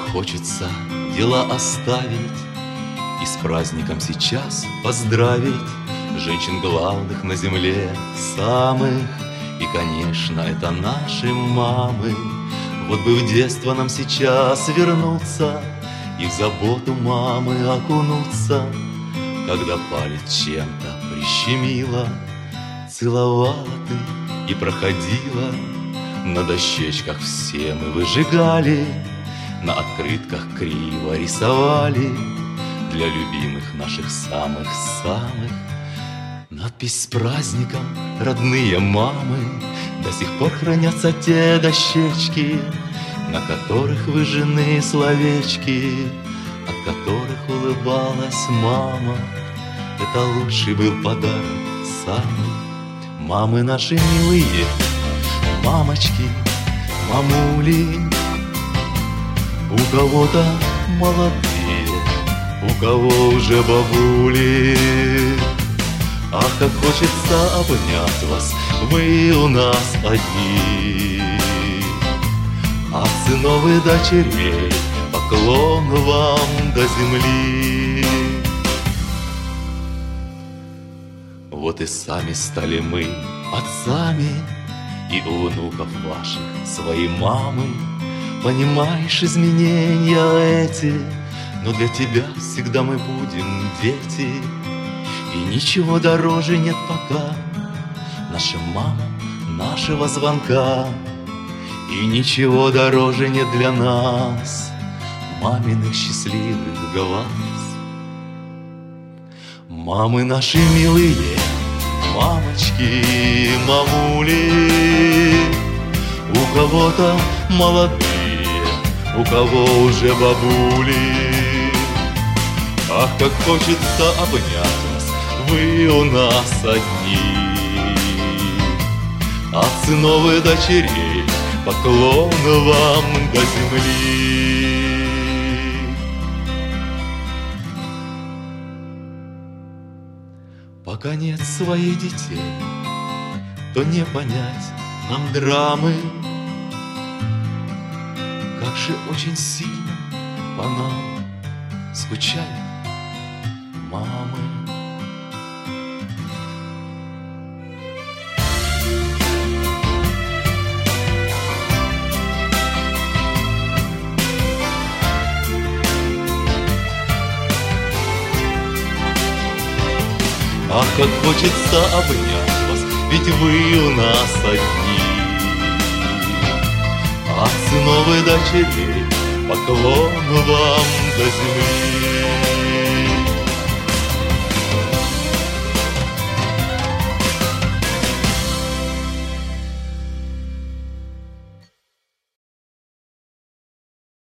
хочется дела оставить и с праздником сейчас поздравить женщин главных на земле самых. И, конечно, это наши мамы. Вот бы в детство нам сейчас вернуться и в заботу мамы окунуться, когда палец чем-то прищемила, целовала ты и проходила. На дощечках все мы выжигали, на открытках криво рисовали для любимых наших самых-самых. Надпись с праздником «Родные мамы». До сих пор хранятся те дощечки, на которых выжжены словечки, от которых улыбалась мама. Это лучший был подарок самый. Мамы наши милые, мамочки, мамули, у кого-то молодые, у кого уже бабули. Ах, как хочется обнять вас, вы у нас одни. От сынов и дочерей поклон вам до земли. Вот и сами стали мы отцами, и у внуков ваших свои мамы. Понимаешь изменения эти, но для тебя всегда мы будем дети. И ничего дороже нет пока нашим мамам нашего звонка. И ничего дороже нет для нас маминых счастливых глаз. Мамы наши милые, мамочки, мамули, у кого-то молодые, у кого уже бабули. Ах, как хочется обнять вас, вы у нас одни. От сынов и дочерей поклон вам до земли. Пока нет своих детей, то не понять нам драмы. Как же очень сильно по нам скучают мамы. Ах, как хочется обнять вас, ведь вы у нас одни. От сынов и дочерей поклон вам до земли.